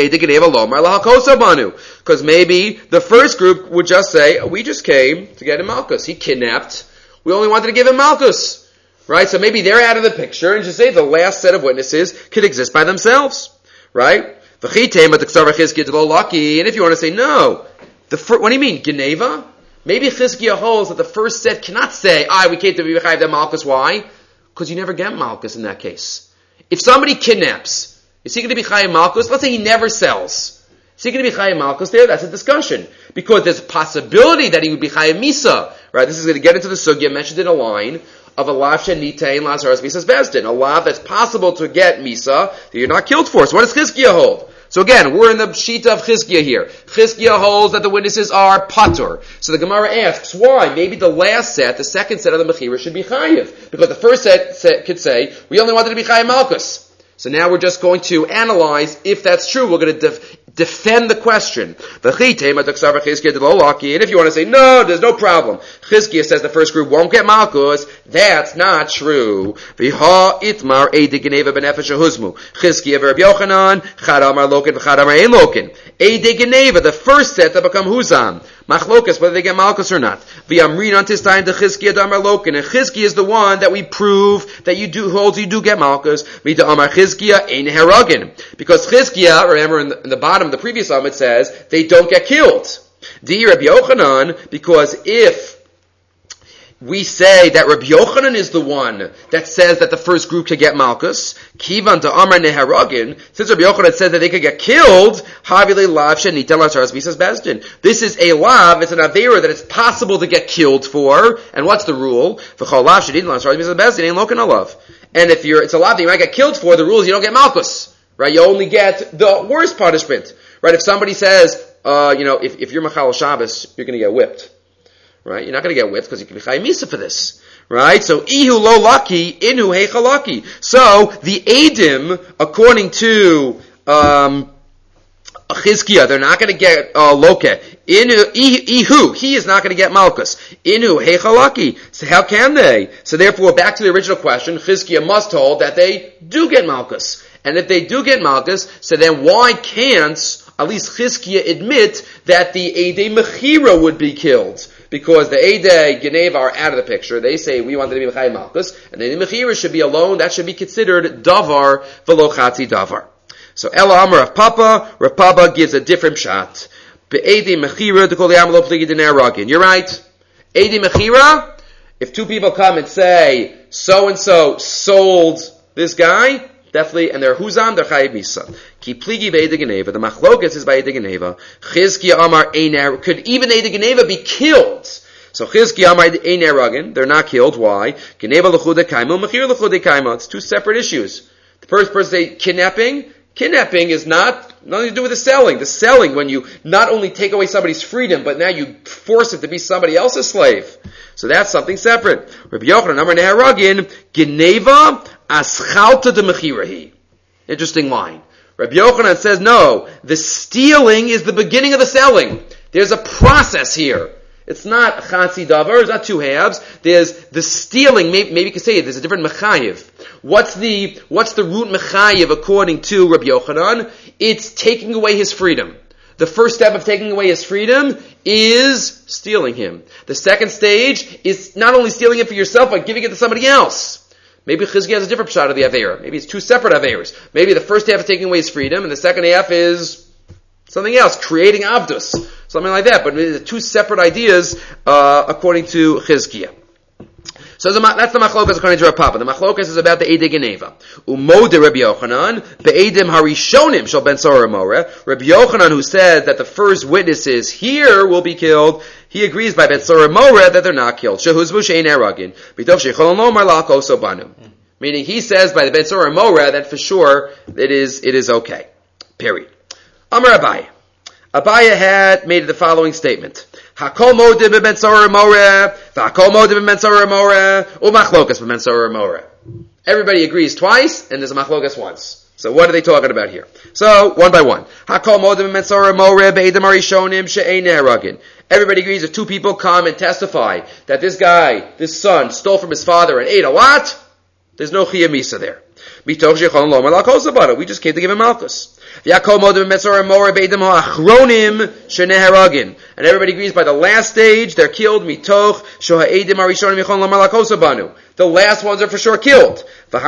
maybe the first group would just say, we just came to get him malchus. He kidnapped. We only wanted to give him malchus. Right? So maybe they're out of the picture and just say the last set of witnesses could exist by themselves. Right? And if you want to say, no, what do you mean, Geneva? Maybe Chizkiya holds that the first set cannot say, we came to be chayiv them malchus. Why? Because you never get malchus in that case. If somebody kidnaps, is he going to be chayiv malchus? Let's say he never sells. Is he going to be chayiv malchus there? That's a discussion. Because there's a possibility that he would be chayiv misa. Right? This is going to get into the sugya mentioned in a line of a lav shenitein lazaras misas bezdin. A lav that's possible to get misa that you're not killed for. So what does Chizkiya hold? So again, we're in the Shita of Chizkiah here. Chizkiah holds that the witnesses are patur. So the Gemara asks, why? Maybe the last set, the second set of the Mechira should be chayiv. Because the first set could say, we only wanted to be chayiv malchus. So now we're just going to analyze if that's true. We're going to defend the question. And if you want to say, no, there's no problem. Chizkiah says the first group won't get malchus. That's not true. Chizkiah Rabbi Yochanan, Chad Amar Loken, Chad Amar Ein Loken. Eidei Geneva, the first set that become Huzam. Machlokas, whether they get malchus or not. V'yamrin on time to Chizkiah Damar Loken, and Chizkiah is the one that we prove that you do get malchus. V'da Amar Chizkiah Ein Heragin, because Chizkiah, remember in the bottom of the previous Amud says they don't get killed. Di Rabbi Yochanan, because if we say that Rabbi Yochanan is the one that says that the first group could get malchus, Kivan to Amar Neharagin, since Rabbi Yochanan said that they could get killed, Havile Lav Shenita Lacharas Visas Bezdin. This is a lav, it's an avera that it's possible to get killed for, and what's the rule? V'chol Lav Shenita Lacharas Visas Bezdin, Ein Loken Alav. And if it's a lav that you might get killed for, the rule is you don't get malchus, right? You only get the worst punishment, right? If somebody says, if you're Machal Shabbos, you're going to get whipped. Right? You're not going to get whipped because you can be Chayim Misa for this. Right? So, Ihu lo laki, inu heicha laki. So, the Eidim, according to, Chizkiah, they're not going to get, loke. Ihu, he is not going to get malchus. Inu heicha laki. So how can they? So therefore, back to the original question, Chizkiah must hold that they do get malchus. And if they do get malchus, so then why can't, at least Chizkiah admit that the Eidei Mechira would be killed? Because the Eidei Geneva are out of the picture. They say we want to be Mechai Malchus, and the Eidei Mechira should be alone. That should be considered Davar v'lo Chatzi Davar. So Ela Amar Rav Papa gives a different shot. Be'Eidei Mechira to call the Amalo Pligi Dinei Ragin. You're right. Eidei Mechira, if two people come and say, so and so sold this guy, definitely, and they're Huzam, they're Chayiv Misa. Ki pligi be'Eidei Geneva. The machlokas is by Eidei Geneva. Chizkiah Amar Einer. Could even Eidei Geneva be killed? So Chizkiah Amar Einer Ragin. They're not killed. Why? Geneva l'chudei kaima, Mechir l'chudei kaima. It's two separate issues. The first person say kidnapping. Kidnapping is nothing to do with the selling. The selling, when you not only take away somebody's freedom, but now you force it to be somebody else's slave. So that's something separate. Rabbi Yochanan Amar Einer Ragin. Geneva aschalta de mechirahi. Interesting line. Rabbi Yochanan says, no, the stealing is the beginning of the selling. There's a process here. It's not chatzi davar, it's not two halves. There's the stealing, maybe you could say there's a different mechayiv. What's the root mechayiv according to Rabbi Yochanan? It's taking away his freedom. The first step of taking away his freedom is stealing him. The second stage is not only stealing it for yourself, but giving it to somebody else. Maybe Chizkiah has a different shot of the Aveira. Maybe it's two separate Aveiras. Maybe the first half is taking away his freedom, and the second half is something else, creating Avdus. Something like that. But it's two separate ideas, according to Chizkiah. So that's the machlokas according to Rav Papa. The machlokas is about the Eidei Geneva. Umode Rabbi Yochanan, be'edim harishonim shel ben Sora Moreh. Rabbi Yochanan, who said that the first witnesses here will be killed, he agrees by ben Sora Moreh that they're not killed. Shehuzbu she'ein eragin. B'tov she'cholon lomar la'koso banu. Meaning he says by the ben Sora Moreh that for sure it is okay. Period. Amar Abaye. Abaye had made the following statement. Hakol modim b'ben Sora Moreh, v'hakol modim b'ben Sora Moreh, u'machlokas b'ben Sora Moreh. Everybody agrees twice, and there's a machlokas once. So what are they talking about here? So, one by one. Hakol modim b'ben Sora Moreh, be'edim harishonim she'ein ne'eragin. Everybody agrees if two people come and testify that this guy, this son, stole from his father and ate a lot, there's no chiyah misa there. We just came to give him malchus. And everybody agrees by the last stage, they're killed. The last ones are for sure killed.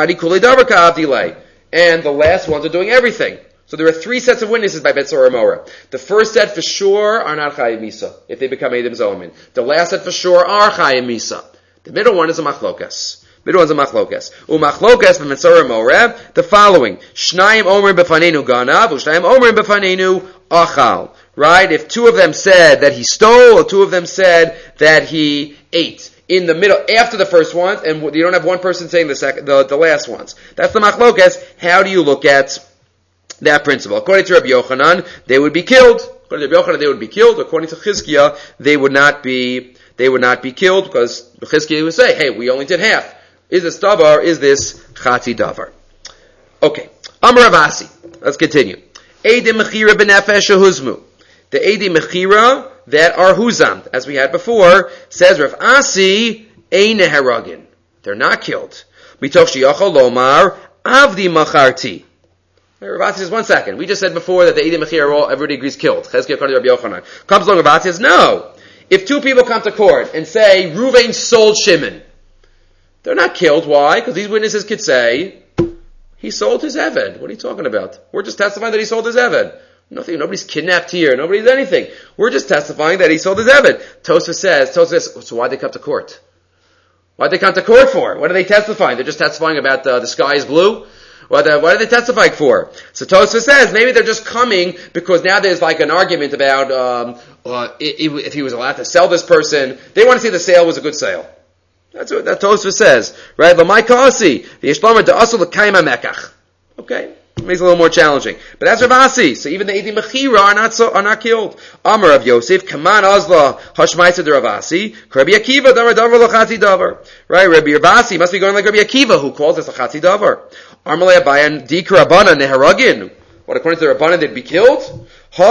And the last ones are doing everything. So there are three sets of witnesses by Betzor Moreh. The first set for sure are not Chayiv Misa, if they become Eidim Zomin. The last set for sure are Chayiv Misa. The middle one is a machlokas. Umachlokas b'Metzora Moreh, the following. Shnayim Omer b'fanenu ganav, u'shnayim Omer b'fanenu achal. Right? If two of them said that he stole, or two of them said that he ate. In the middle, after the first ones, and you don't have one person saying the last ones. That's the machlokas. How do you look at that principle. According to Rabbi Yochanan, they would be killed. According to Rabbi Yochanan, they would be killed. According to Chizkiah, they would not be killed because Chizkiah would say, hey, we only did half. Is this davar? Is this chatzi davar? Okay. Amar Rav Asi. Let's continue. Eidi mechira b'nefesh huzmu. The eidi mechira that are huzam, as we had before, says Rav Asi, ein neheragin. They're not killed. Mitoch sheyachol lomar avdi macharti. Rav Asi says, 1 second. We just said before that the eidi mechira, everybody agrees killed. Chizkiah according to Rabbi Yochanan. Comes along, Rav Asi says, no. If two people come to court and say, Ruvain sold Shimon, they're not killed. Why? Because these witnesses could say, he sold his Eved. What are you talking about? We're just testifying that he sold his Eved. Nobody's kidnapped here. Nobody's anything. We're just testifying that he sold his Eved. Tosfos says, so why'd they come to court? Why'd they come to court for? What are they testifying? They're just testifying about the sky is blue? What are they testifying for? So Tosfos says, maybe they're just coming because now there's like an argument about if he was allowed to sell this person. They want to see the sale was a good sale. That's what that Tosfos says, right? But my kasi, the Yishlamar da'asul l'kaima mekach. Okay, makes it a little more challenging. But that's Rav Asi. So even the Eidi Mechira are not killed. Amar Rav Yosef, Kaman Azla Hashmaisa de Rav Asi, Rabbi Akiva Davar Davar Lachatzi Davar. Right? Rabbi Rav Asi must be going like Rabbi Akiva, who calls this Lachatzi Davar. Amalei Abayan Dikra Rabbanan Neharagin. What, according to the Rabbanan, they'd be killed?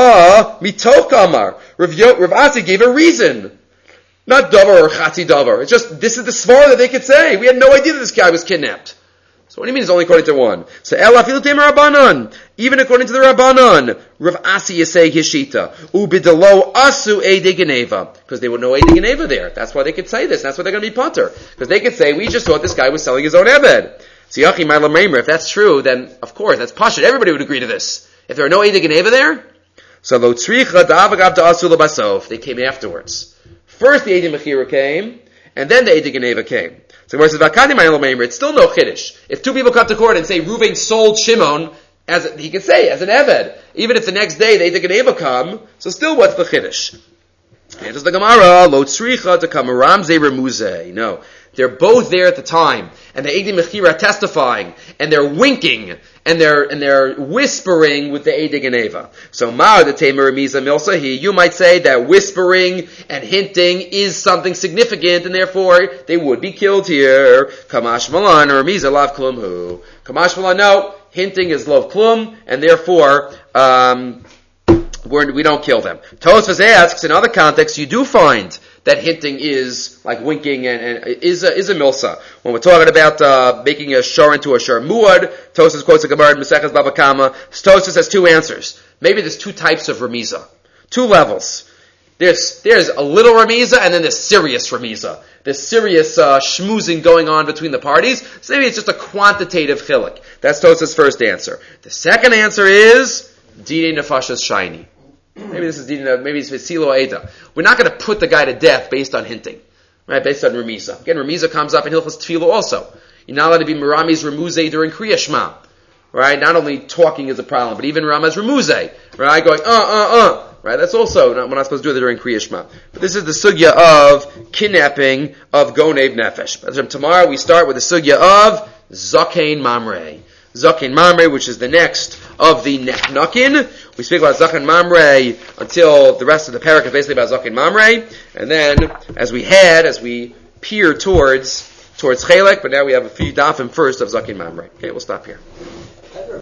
Ha Mitoch Amar. Rav Asi gave a reason. Not davar or chatzi davar. It's just, this is the svara that they could say. We had no idea that this guy was kidnapped. So what do you mean it's only according to one? So El afilu teim Rabbanan. Even according to the Rabbanan, Rav Asi is saying his shita. Ubidalo asu eidi geneva. Because they would know eidi geneva there. That's why they could say this. That's why they're going to be punter. Because they could say, we just thought this guy was selling his own eved. So Yachi Ma'la Meimer, if that's true, then of course, that's pashut. Everybody would agree to this. If there are no eidi geneva there, so lo tzricha da'avagav da'asu l'basof. They came afterwards. First the Eidi Mechira came, and then the Eidi Geneva came. So where it says, it's still no Chiddush. If two people come to court and say, Ruvain sold Shimon, he can say, as an Eved. Even if the next day the Eidi Geneva come, so still what's the Chiddush? Answers the Gemara, Lo Tzricha to come Ramze Remuze. No. They're both there at the time, and the Eidi Mechira are testifying, and they're winking, and they're whispering with the Eidi Geneva. So Mar the Tamer Remiza Milsahi, you might say that whispering and hinting is something significant, and therefore they would be killed here. Kamash Malan or Remiza Lav Klum Hu. Kamash Malan, no, hinting is Lav Klum, and therefore we don't kill them. Tosfos asks, in other contexts, you do find that hinting is like winking and is a milsa. When we're talking about making a shor into a shor muad, Tosfos quotes a Gemara in Maseches Bava Kama. Tosfos has two answers. Maybe there's two types of remiza, two levels. There's a little remiza and then there's serious remiza. There's serious schmoozing going on between the parties. So maybe it's just a quantitative chiluk. That's Tosfos' first answer. The second answer is Dine Nefashas Shiny. Maybe this is maybe it's Silo Eida. We're not going to put the guy to death based on hinting, right? Based on Remiza. Again, Remiza comes up in Hilchos Tefillah also. You're not allowed to be Merami's Remuzeh during Kriya Shema, right? Not only talking is a problem, but even Rama's Remuzeh, right? Going, right? That's also, we're not supposed to do that during Kriya Shema. But this is the sugya of kidnapping of Gonev Nefesh. But from tomorrow we start with the sugya of Zakein Mamre. Zakein Mamre, which is the next of the Nechnakin. We speak about Zakein Mamre until the rest of the parak is basically about Zakein Mamre. And then, as we peer towards Chelek, but now we have a few dafim first of Zakein Mamre. Okay, we'll stop here.